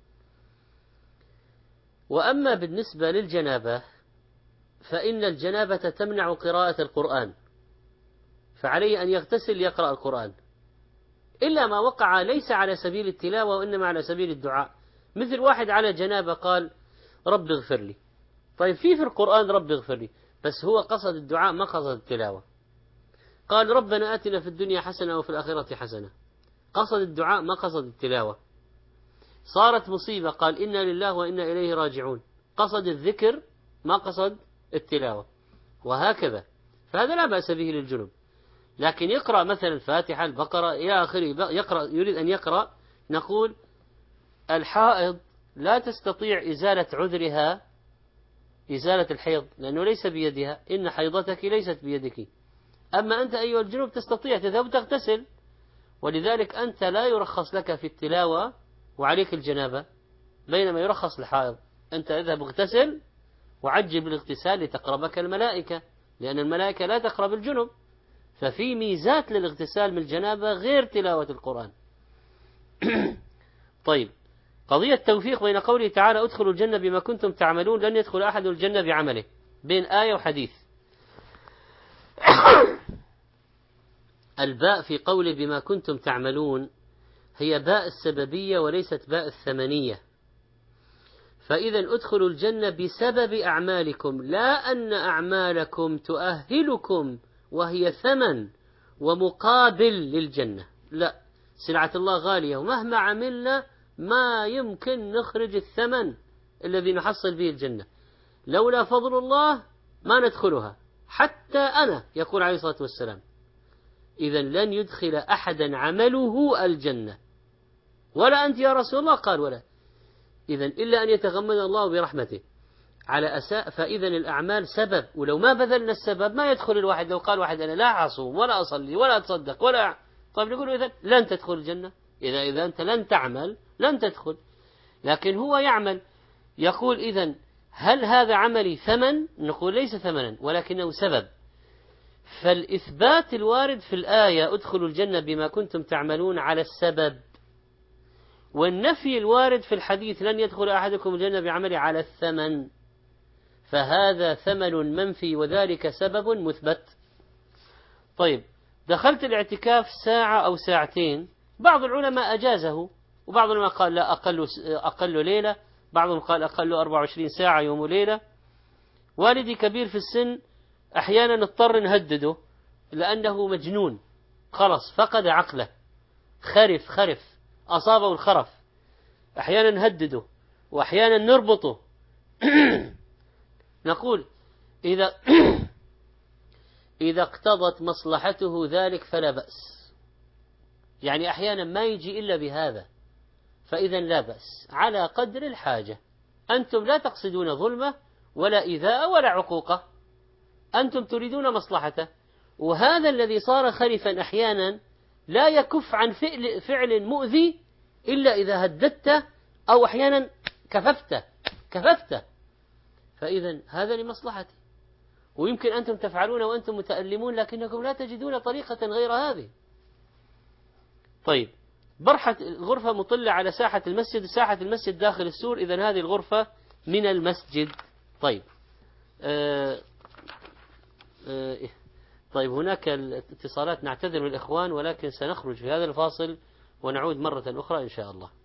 وأما بالنسبة للجنابة فإن الجنابة تمنع قراءة القرآن، فعليه أن يغتسل يقرأ القرآن، إلا ما وقع ليس على سبيل التلاوة وإنما على سبيل الدعاء. مثل واحد على جنابة قال رب اغفر لي، طيب في في القرآن رب اغفر لي، بس هو قصد الدعاء ما قصد التلاوة. قال ربنا آتنا في الدنيا حسنة وفي الآخرة حسنة، قصد الدعاء ما قصد التلاوة. صارت مصيبة قال إنا لله وإنا إليه راجعون، قصد الذكر ما قصد التلاوة، وهكذا. فهذا لا بأس به للجنب، لكن يقرأ مثلا الفاتحة البقرة إلى آخره، يقرأ يريد أن يقرأ، نقول الحائض لا تستطيع إزالة عذرها إزالة الحيض لأنه ليس بيدها، إن حيضتك ليست بيدك. أما أنت أيها الجنوب تستطيع تذهب تغتسل، ولذلك أنت لا يرخص لك في التلاوة وعليك الجنابة، بينما يرخص للحائض. أنت اذهب اغتسل وعجل بالاغتسال لتقربك الملائكة، لأن الملائكة لا تقرب الجنوب، ففي ميزات للاغتسال من الجنابة غير تلاوة القرآن. طيب، قضية التوفيق بين قوله تعالى ادخلوا الجنة بما كنتم تعملون، لن يدخل أحد الجنة بعمله، بين آية وحديث. الباء في قوله بما كنتم تعملون هي باء السببية وليست باء الثمنية، فإذا ادخلوا الجنة بسبب أعمالكم، لا أن أعمالكم تؤهلكم وهي ثمن ومقابل للجنة، لا، سلعة الله غالية ومهما عملنا ما يمكن نخرج الثمن الذي نحصل به الجنة، لولا فضل الله ما ندخلها. حتى أنا يقول عليه الصلاة والسلام إذا لن يدخل أحدا عمله الجنة، ولا أنت يا رسول الله؟ قال ولا، إذا إلا أن يتغمد الله برحمته على أساء. فإذا الأعمال سبب، ولو ما بذلنا السبب ما يدخل الواحد. لو قال واحد أنا لا أصوم ولا أصلي ولا أتصدق ولا، طيب نقول إذا لن تدخل الجنة، إذا إذا أنت لن تعمل لن تدخل. لكن هو يعمل، يقول إذا هل هذا عملي ثمن؟ نقول ليس ثمنا ولكنه سبب. فالإثبات الوارد في الآية ادخلوا الجنة بما كنتم تعملون على السبب، والنفي الوارد في الحديث لن يدخل أحدكم الجنة بعمله على الثمن، فهذا ثمن منفي وذلك سبب مثبت. طيب، دخلت الاعتكاف ساعة أو ساعتين، بعض العلماء أجازه وبعض العلماء قال لا أقل أقل ليلة، بعضهم قال أقل أربعة وعشرين ساعة يوم وليلة. والدي كبير في السن، أحيانا نضطر نهدده لأنه مجنون، خلص فقد عقله، خرف خرف أصابه الخرف، أحيانا نهدده وأحيانا نربطه. نقول إذا إذا اقتضت مصلحته ذلك فلا بأس، يعني أحيانا ما يجي إلا بهذا، فإذا لا بأس على قدر الحاجة. أنتم لا تقصدون ظلمه ولا إيذاء ولا عقوقه، أنتم تريدون مصلحته، وهذا الذي صار خرفا أحيانا لا يكف عن فعل, فعل مؤذي إلا إذا هددته أو أحيانا كففته كففته فإذا هذا لمصلحته، ويمكن أنتم تفعلون وأنتم متألمون لكنكم لا تجدون طريقة غير هذه. طيب، برحة الغرفة مطلة على ساحة المسجد، ساحة المسجد داخل السور، إذن هذه الغرفة من المسجد. طيب آه آه طيب هناك الاتصالات، نعتذر من الإخوان ولكن سنخرج في هذا الفاصل ونعود مرة أخرى إن شاء الله.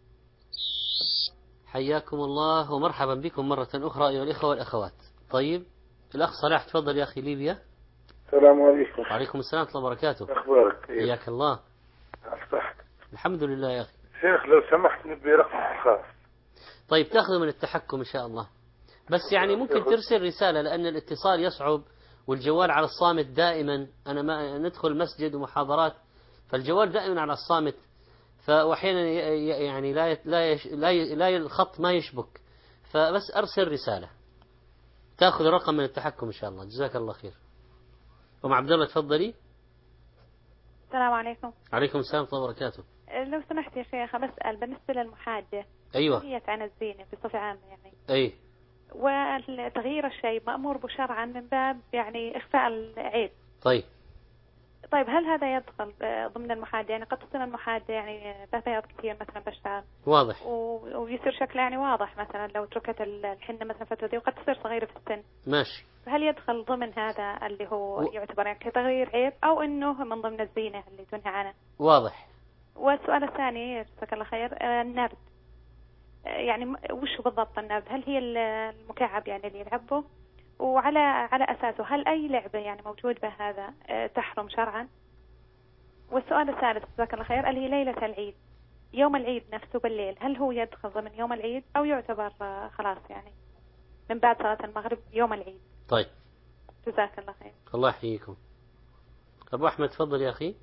حياكم الله ومرحبا بكم مرة أخرى أيها الإخوة والأخوات. طيب الأخ صلاح تفضل يا أخي ليبيا. السلام عليكم. وعليكم السلام ورحمة الله وبركاته. أخبارك؟ حياك الله. أصبحت. الحمد لله يا أخي. شيخ لو سمحت نبي رقم خاص. طيب تأخذ من التحكم إن شاء الله، بس يعني ممكن ترسل رسالة لأن الاتصال يصعب والجوال على الصامت دائما. أنا ما ندخل مسجد ومحاضرات فالجوال دائما على الصامت، فأحيانا يعني لا لا يش لا لا الخط ما يشبك، فبس أرسل رسالة تأخذ رقم من التحكم إن شاء الله. جزاك الله خير. أم عبد الله تفضلي. السلام عليكم. عليكم السلام ورحمة الله وبركاته. لو سمحت يا شيخ بسأل بالنسبة للمحاجة. أيوة. هي عن الزينة بصفة عامة يعني. أي. وتغيير الشيء مأمور بشرعا من باب يعني إخفاء العيب. طيب. طيب هل هذا يدخل ضمن المحاجة؟ يعني قد تصير المحاجة يعني بياض كثير مثلا بشعر. واضح. ويصير شكله يعني واضح مثلا لو تركت الحنة مثلا فترة دي وقد تصير صغيرة في السن. ماشي. هل يدخل ضمن هذا اللي هو و... يعتبر يعني كتغيير عيب أو إنه من ضمن الزينة اللي تنهى عنها؟ واضح. والسؤال الثاني جزاك الله خير، النرد يعني وش بالضبط النرد؟ هل هي المكعب يعني اللي يلعبه؟ وعلى على أساسه هل أي لعبة يعني موجود بهذا تحرم شرعا؟ والسؤال الثالث جزاك الله خير، اللي هي ليلة العيد، يوم العيد نفسه بالليل، هل هو يدخل ضمن يوم العيد أو يعتبر خلاص يعني من بعد صلاة المغرب يوم العيد؟ طيب جزاك الله خير. الله يحييكم. أبو أحمد تفضل يا أخي.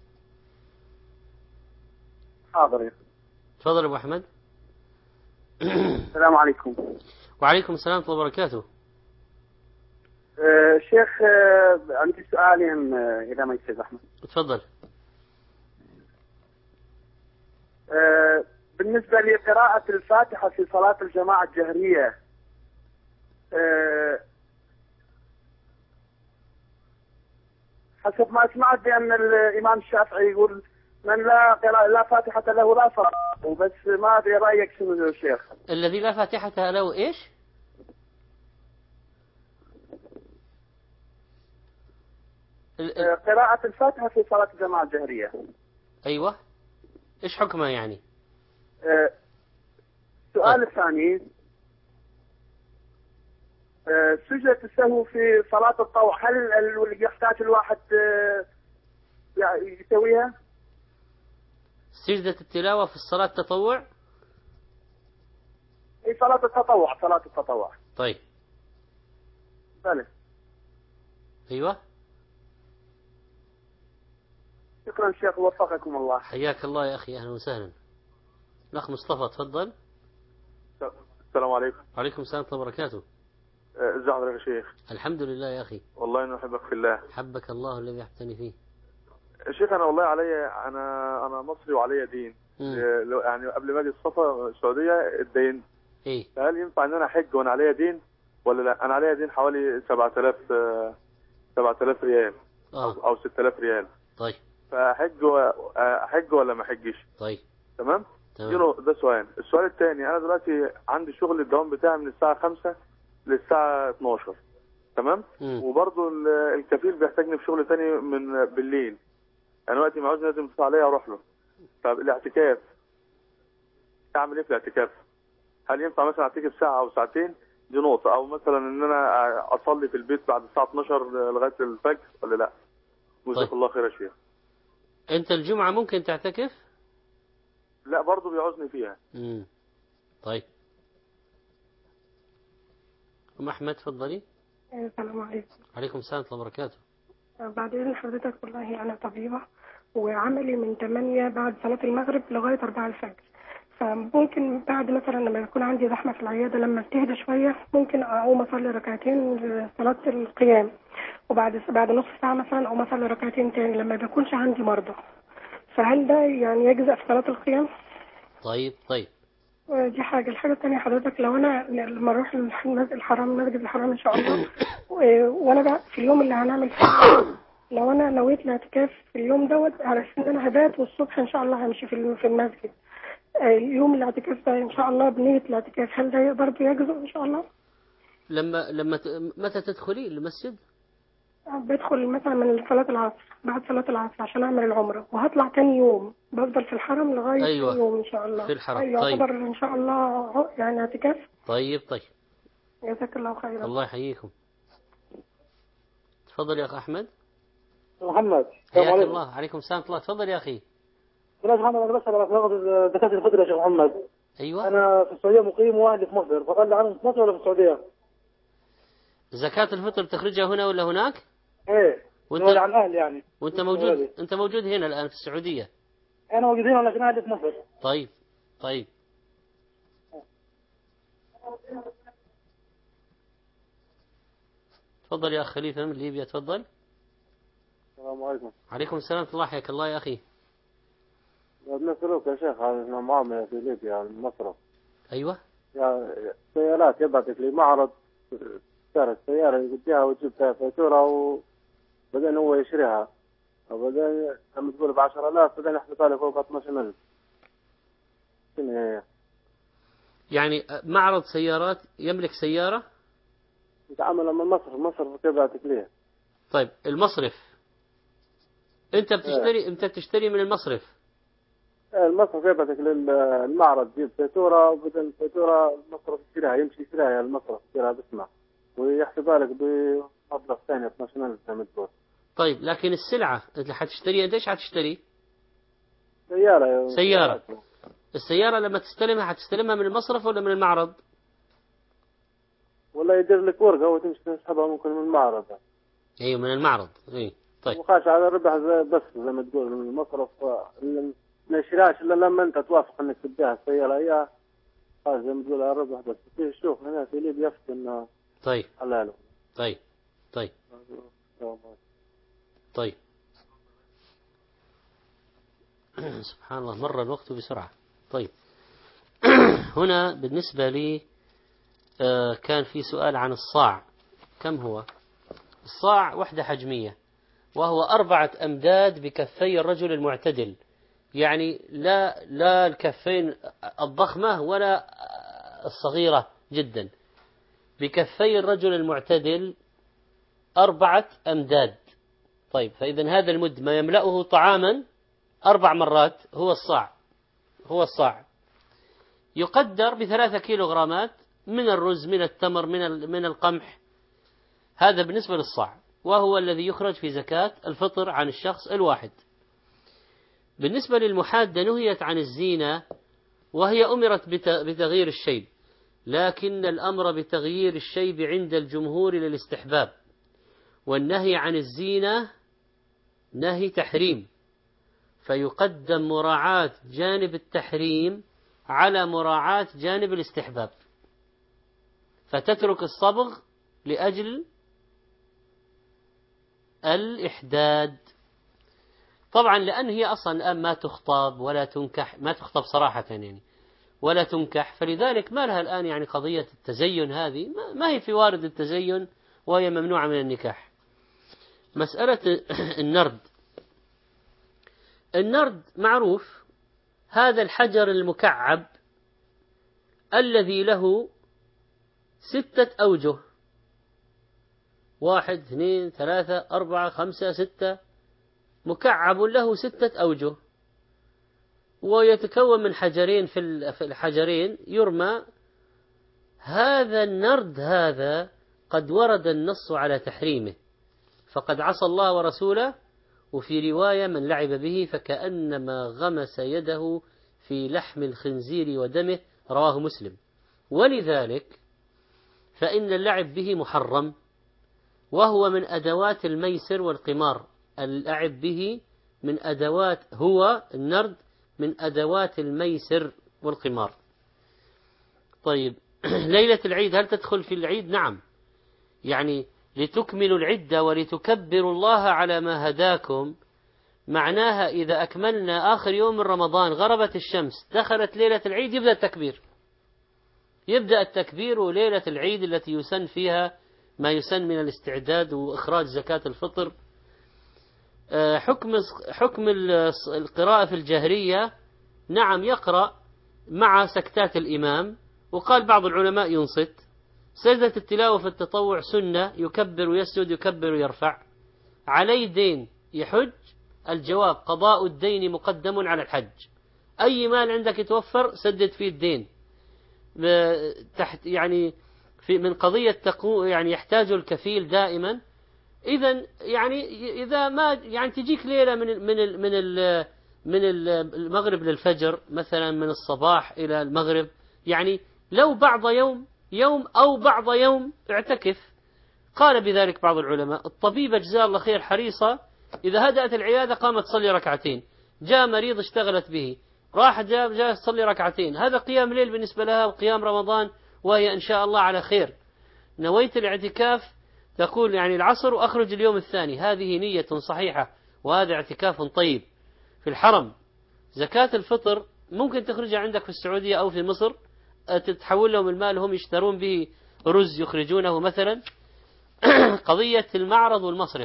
حاضر يا تفضل أبو أحمد. السلام عليكم. وعليكم السلام ورحمة الله وبركاته. أه شيخ أه عندي سؤالين أه إذا ما يصير أحمد. تفضل. أه بالنسبة لقراءة الفاتحة في صلاة الجماعة الجهرية، أه حسب ما سمعت بأن الإمام الشافعي يقول من لا قراءة لا فاتحة له لا صلاة، وبس ما أدري رأيك شنو يا شيخ؟ الذي لا فاتحة له إيش؟ قراءة الفاتحة في صلاة الجماعة الجهرية. أيوة، إيش حكمه يعني؟ السؤال الثاني، سجدة السهو في صلاة الطوع هل يحتاج الواحد يسويها؟ سجدة التلاوة في الصلاة التطوع؟ اي صلاة التطوع، صلاة التطوع. طيب. بلى. أيوة. شكرا شيخ، وفقكم الله. حياك الله يا أخي، أهلا وسهلا. الأخ مصطفى تفضل. السلام عليكم. وعليكم السلام ورحمة الله وبركاته. ازي حضرتك يا شيخ؟ الحمد لله يا أخي. والله إنه أحبك في الله. حبك الله الذي أحبتني فيه. شيخ أنا والله علي أنا أنا مصري وعلي دين. لو يعني قبل ما أجي السفر السعودية اتدينت. إيه؟ هل ينفع إن أنا أحج وأنا علي دين ولا لا؟ أنا علي دين حوالي سبعة آلاف سبعة آلاف ريال. آه. أو ستة آلاف ريال. طيب. فأحج و... أحج ولا ما أحجش؟ طيب. تمام؟ تمام. ده سؤال. السؤال الثاني، أنا دلوقتي عندي شغل الدوام بتاعي من الساعة خمسة للساعة اتناشر. تمام؟ وبرضه الكفيل بيحتاجني في شغل ثاني من بالليل. أنا وقتي معوز لازم يتصل عليا أروح له. طب الاعتكاف أعمل إيه في الاعتكاف؟ هل ينفع مثلا أعتكف ساعة أو ساعتين؟ دي نقطة. أو مثلا إن أنا أصلي في البيت بعد الساعة اتناشر لغاية الفجر ولا لا؟ جزاك الله خير يا شيخ. أنت الجمعة ممكن تعتكف؟ لا برضه بيعوزني فيها. امم طيب. أم أحمد تفضلي. السلام عليكم. عليكم السلام ورحمة الله وبركاته. بعد إذن حضرتك، والله أنا طبيبة وعملي من ثمانية بعد صلاة المغرب لغاية أربعة الفجر، فممكن بعد مثلا لما يكون عندي زحمة في العيادة لما تهدى شوية ممكن أقوم أصلي ركعتين صلاة القيام، وبعد بعد نص ساعة مثلا أقوم أصلي ركعتين تاني لما بيكونش عندي مرضى، فهل ده يعني يجزأ في صلاة القيام؟ طيب طيب. دي حاجة. الحاجة الثانية حضرتك، لو أنا لما أروح المسجد الحرام المسجد الحرام إن شاء الله وأنا بقى في اليوم اللي هنعمل فيه، لو أنا نويت الاعتكاف في اليوم دوت على أساس إن أنا هبات والصبح إن شاء الله همشي في في المسجد، اليوم الاعتكاف ده إن شاء الله بنية الاعتكاف، هل ده برضه يجزء إن شاء الله؟ لما لما ت... متى تدخلي المسجد؟ بدخل مثلا من صلاة العصر، بعد صلاة العصر عشان أعمل العمرة، وهطلع تاني يوم بفضل في الحرم لغاية أيوة. تاني يوم إن شاء الله في الحرم. أيوة. طيب. يعتبر إن شاء الله يعني اعتكاف. طيب طيب. جزاك الله خيرا. الله يحييكم. تفضل يا أخ أحمد. محمد. حياك الله. عليكم السلام. الله تفضل يا أخي. يا محمد أنا بسأل على نقطة زكاة الفطر يا شيخ محمد. أيوة. أنا في السعودية مقيم وأهلي في مصر، فقال لي عنهم في مصر ولا في السعودية؟ زكاة الفطر تخرجها هنا ولا هناك؟ إيه. وانت ولا عن أهلي يعني. وانت موجود انت موجود هنا الآن في السعودية. أنا موجود هنا لكن أهلي في مصر. طيب طيب. تفضل يا أخ خليفة من ليبيا. تفضل. السلام عليكم. عليكم السلام ورحمة الله. حياك الله يا أخي. بنسألوك يا شيخ عن معاملة في ليبيا المصرف. أيوة. يعني سيارات يبعثك لي معرض سعر السيارة يديها وتجيب فيها فاتورة وبعدين هو يشريها، وبعدين لما تقول بعشرة آلاف بعدين يحسبها لك فوق اثناشر ألف. شنو هي؟ يعني معرض سيارات يملك سيارة؟ يتعامل مع المصرف، المصرف يبعثك ليها. طيب المصرف أنت بتشتري أنت بتشتري من المصرف؟ المصرف يبعثك للمعرض تجيب فاتورة وبعدين الفاتورة المصرف يشتريها، يمشي يشتريها المصرف يشتريها باسمه ويحسبها لك بمبلغ ثاني اثناشر ألف زي ما تقول. طيب لكن السلعة اللي حتشتريها أنت إيش حتشتري؟ سيارة. سيارة. السيارة لما تستلمها حتستلمها من المصرف ولا من المعرض؟ ولا يدير لك ورقة وتمشي تسحبها ممكن من المعرض. أيوة من المعرض. أي طيب. وخاش على الربح بس زي ما تقول من المصرف، ما يشتريهاش إلا لما أنت توافق إنك تبيعها السيارة إياه، خلاص زي ما تقول على الربح بس. في شوف هنا في ليبيا يفتي إنه طيب حلاله. طيب طيب طيب. سبحان الله مر الوقت بسرعة. طيب. هنا بالنسبة لي كان في سؤال عن الصاع. كم هو؟ الصاع وحدة حجمية، وهو أربعة أمداد بكفي الرجل المعتدل، يعني لا لا الكفين الضخمة ولا الصغيرة جدا، بكفي الرجل المعتدل أربعة أمداد. طيب فإذا هذا المد ما يملأه طعاما أربع مرات هو الصاع. هو الصاع يقدر بثلاثة كيلوغرامات من الرز من التمر من من القمح. هذا بالنسبة للصاع، وهو الذي يخرج في زكاة الفطر عن الشخص الواحد. بالنسبة للمحادة نهيت عن الزينة، وهي أمرت بتغيير الشيب، لكن الأمر بتغيير الشيب عند الجمهور للاستحباب، والنهي عن الزينة نهي تحريم، فيقدم مراعاة جانب التحريم على مراعاة جانب الاستحباب، فتترك الصبغ لأجل الإحداد. طبعا لأن هي أصلا الآن ما تخطب ولا تنكح، ما تخطب صراحة يعني ولا تنكح، فلذلك ما لها الآن يعني قضية التزين هذه، ما هي في وارد التزين وهي ممنوعة من النكاح. مسألة النرد. النرد معروف، هذا الحجر المكعب الذي له ستة أوجه، واحد اثنين ثلاثة أربعة خمسة ستة، مكعب له ستة أوجه، ويتكون من حجرين في الحجرين يرمى. هذا النرد هذا قد ورد النص على تحريمه، فقد عصى الله ورسوله وفي رواية من لعب به فكأنما غمس يده في لحم الخنزير ودمه، رواه مسلم. ولذلك فإن اللعب به محرم، وهو من أدوات الميسر والقمار. اللعب به من أدوات، هو النرد من أدوات الميسر والقمار. طيب ليلة العيد هل تدخل في العيد؟ نعم، يعني لتكملوا العدة ولتكبروا الله على ما هداكم، معناها إذا أكملنا آخر يوم من رمضان غربت الشمس دخلت ليلة العيد يبدأ التكبير، يبدأ التكبير ليلة العيد التي يسن فيها ما يسن من الاستعداد وإخراج زكاة الفطر. حكم حكم القراءة في الجهرية، نعم يقرأ مع سكتات الإمام، وقال بعض العلماء ينصت. سجدة التلاوة في التطوع سنة، يكبر ويسجد، يكبر ويرفع. عليه دين يحج؟ الجواب قضاء الدين مقدم على الحج. أي مال عندك يتوفر سدد فيه الدين، تحت يعني في من قضية تقو يعني يحتاج الكفيل دائما. إذا يعني إذا ما يعني تجيك ليلة من ال من ال من ال من المغرب للفجر مثلا، من الصباح إلى المغرب، يعني لو بعض يوم يوم أو بعض يوم اعتكف. قال بذلك بعض العلماء. الطبيبة جزاه الله خير حريصة، إذا هدأت العيادة قامت تصلي ركعتين، جاء مريض اشتغلت به، راح جاء جاء تصلي ركعتين، هذا قيام ليل بالنسبة لها وقيام رمضان، وهي إن شاء الله على خير. نويت الاعتكاف تقول يعني العصر وأخرج اليوم الثاني، هذه نية صحيحة وهذا اعتكاف طيب. في الحرم زكاة الفطر ممكن تخرجها عندك في السعودية أو في مصر، تتحول لهم المال هم يشترون به رز يخرجونه مثلا. قضية المعرض والمصرف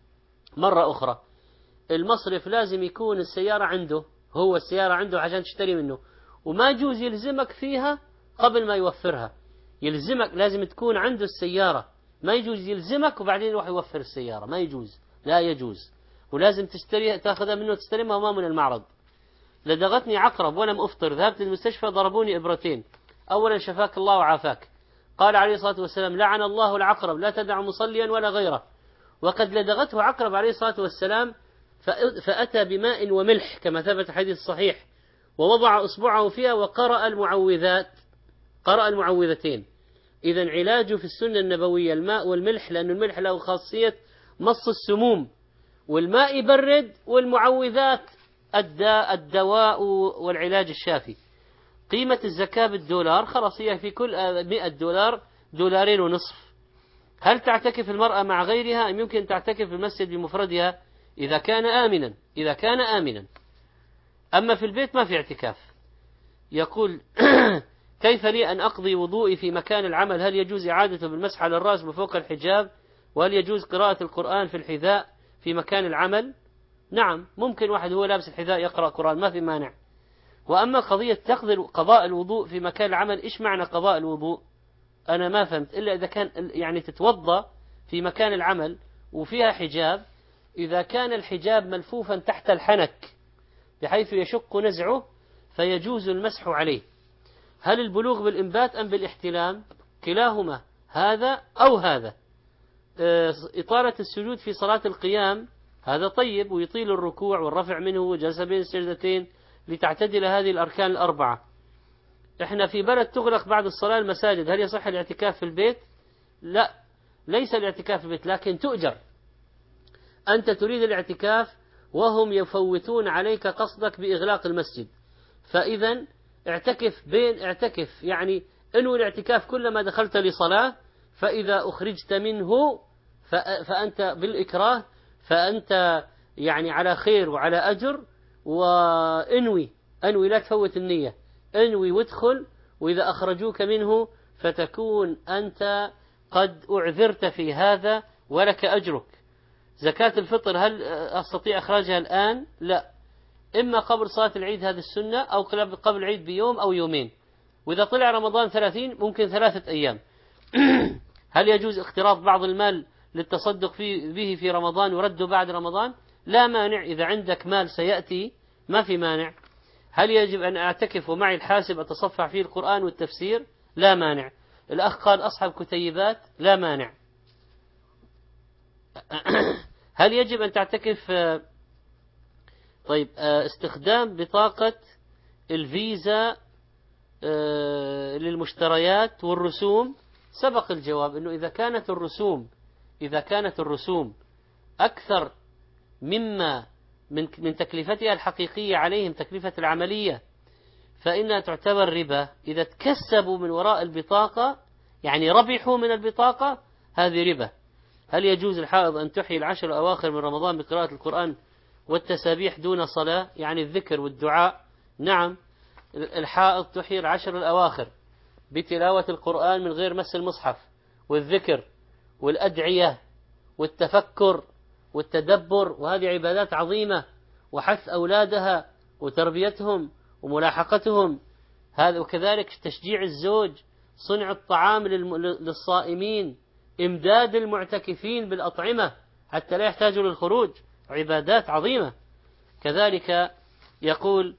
مرة أخرى، المصرف لازم يكون السيارة عنده، هو السيارة عنده عشان تشتري منه، وما يجوز يلزمك فيها قبل ما يوفرها. يلزمك لازم تكون عنده السيارة، ما يجوز يلزمك وبعدين يروح يوفر السيارة، ما يجوز، لا يجوز. ولازم تشتريها تاخذها منه تستلمها وما من المعرض. لدغتني عقرب ولم أفطر، ذهبت للمستشفى ضربوني إبرتين. أولا شفاك الله وعافاك. قال عليه الصلاة والسلام لعن الله العقرب لا تدع مصليا ولا غيره. وقد لدغته عقرب عليه الصلاة والسلام فأتى بماء وملح كما ثبت حديث صحيح، ووضع أصبعه فيها وقرأ المعوذات، قرأ المعوذتين. إذن علاجه في السنة النبوية الماء والملح، لأن الملح له خاصية مص السموم، والماء يبرد، والمعوذات الداء الدواء والعلاج الشافي. قيمة الزكاة بالدولار، خلاص هي في كل مئة دولار دولارين ونصف. هل تعتكف المرأة مع غيرها أم يمكن تعتكف في المسجد بمفردها إذا كان آمنا؟ إذا كان آمنا. أما في البيت ما في اعتكاف. يقول كيف لي أن أقضي وضوئي في مكان العمل؟ هل يجوز إعادته بالمسح على الرأس بفوق الحجاب؟ وهل يجوز قراءة القرآن في الحذاء في مكان العمل؟ نعم ممكن واحد هو لابس الحذاء يقرأ قرآن، ما في مانع. وأما قضية تقضي قضاء الوضوء في مكان العمل، إيش معنى قضاء الوضوء؟ أنا ما فهمت، إلا إذا كان يعني تتوضأ في مكان العمل وفيها حجاب، إذا كان الحجاب ملفوفا تحت الحنك بحيث يشق نزعه فيجوز المسح عليه. هل البلوغ بالإنبات أم بالاحتلام؟ كلاهما، هذا أو هذا. إطالة السجود في صلاة القيام هذا طيب، ويطيل الركوع والرفع منه وجلسة بين السجدتين لتعتدل هذه الأركان الأربعة. إحنا في بلد تغلق بعد الصلاة المساجد، هل يصح الاعتكاف في البيت؟ لا، ليس الاعتكاف في البيت، لكن تؤجر. أنت تريد الاعتكاف وهم يفوتون عليك قصدك بإغلاق المسجد، فإذا اعتكف بين اعتكف يعني انوي الاعتكاف كلما دخلت لصلاة، فإذا أخرجت منه فأنت بالإكراه فأنت يعني على خير وعلى أجر. وانوي انوي لا تفوت النية، انوي وادخل، وإذا أخرجوك منه فتكون أنت قد أعذرت في هذا ولك أجرك. زكاة الفطر هل أستطيع أخراجها الآن؟ لا، إما قبل صلاة العيد هذه السنة، أو قبل العيد بيوم أو يومين، وإذا طلع رمضان ثلاثين ممكن ثلاثة أيام. هل يجوز اقتراض بعض المال للتصدق فيه به في رمضان ورده بعد رمضان؟ لا مانع، إذا عندك مال سيأتي ما في مانع. هل يجب أن أعتكف ومعي الحاسب أتصفح فيه القرآن والتفسير؟ لا مانع. الأخ قال أصحاب كتيبات، لا مانع. هل يجب أن تعتكف طيب استخدام بطاقة الفيزا للمشتريات والرسوم، سبق الجواب أنه إذا كانت الرسوم إذا كانت الرسوم أكثر مما من من تكلفتها الحقيقية عليهم تكلفة العملية فإنها تعتبر ربا. إذا تكسبوا من وراء البطاقة يعني ربحوا من البطاقة هذه ربا. هل يجوز الحائض أن تحيي العشر الأواخر من رمضان بقراءة القرآن والتسابيح دون صلاة، يعني الذكر والدعاء؟ نعم، الحائض تحيي العشر الأواخر بتلاوة القرآن من غير مس المصحف والذكر والأدعية والتفكر والتدبر، وهذه عبادات عظيمة، وحث أولادها وتربيتهم وملاحقتهم هذا، وكذلك تشجيع الزوج، صنع الطعام للصائمين، إمداد المعتكفين بالأطعمة حتى لا يحتاجوا للخروج، عبادات عظيمة. كذلك يقول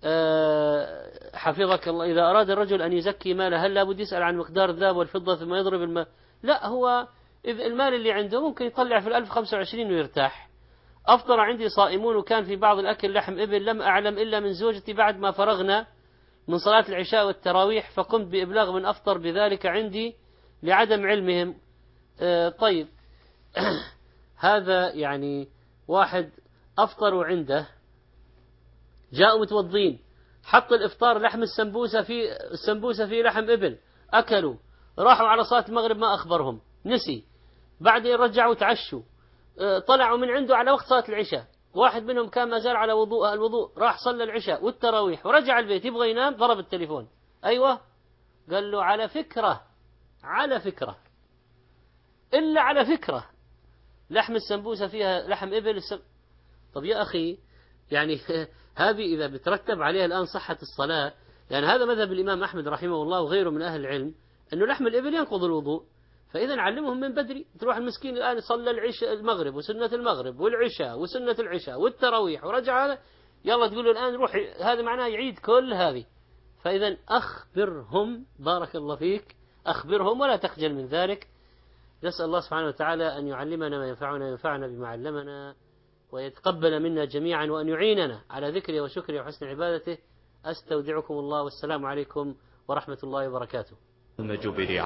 حفظك الله إذا أراد الرجل أن يزكي ماله هل لابد يسأل عن مقدار الذهب والفضة ثم يضرب الماء؟ لا، هو إذ المال اللي عنده ممكن يطلع في الألف خمسة وعشرين ويرتاح. أفطر عندي صائمون وكان في بعض الأكل لحم إبل، لم أعلم إلا من زوجتي بعد ما فرغنا من صلاة العشاء والتراويح فقمت بإبلاغ من أفطر بذلك عندي لعدم علمهم. آه طيب هذا يعني واحد أفطروا عنده، جاءوا متوضين، حط الإفطار لحم السمبوسة في السمبوسة في لحم إبل، أكلوا، راحوا على صلاة المغرب ما أخبرهم، نسي، بعدين رجعوا تعشوا، طلعوا من عنده على وقت صلاة العشاء، واحد منهم كان ما زال على وضوء الوضوء، راح صلى العشاء والتراويح ورجع البيت يبغى ينام، ضرب التليفون، أيوة، قال له على فكرة على فكرة إلا على فكرة لحم السمبوسة فيها لحم إبل السم... طب يا أخي يعني هذه إذا بترتب عليها الآن صحة الصلاة، يعني هذا مذهب الإمام أحمد رحمه الله وغيره من أهل العلم أنه لحم الإبل ينقض الوضوء، فإذا علمهم من بدري. تروح المسكين الآن صلى العشاء المغرب وسنة المغرب والعشاء وسنة العشاء والتراويح ورجع هذا، يلا تقول له الآن روح، هذا معناه يعيد كل هذه. فإذا أخبرهم، بارك الله فيك، أخبرهم ولا تخجل من ذلك. نسأل الله سبحانه وتعالى أن يعلمنا ما ينفعنا وينفعنا بما علمنا ويتقبل منا جميعا وأن يعيننا على ذكره وشكره وحسن عبادته. أستودعكم الله والسلام عليكم ورحمة الله وبركاته.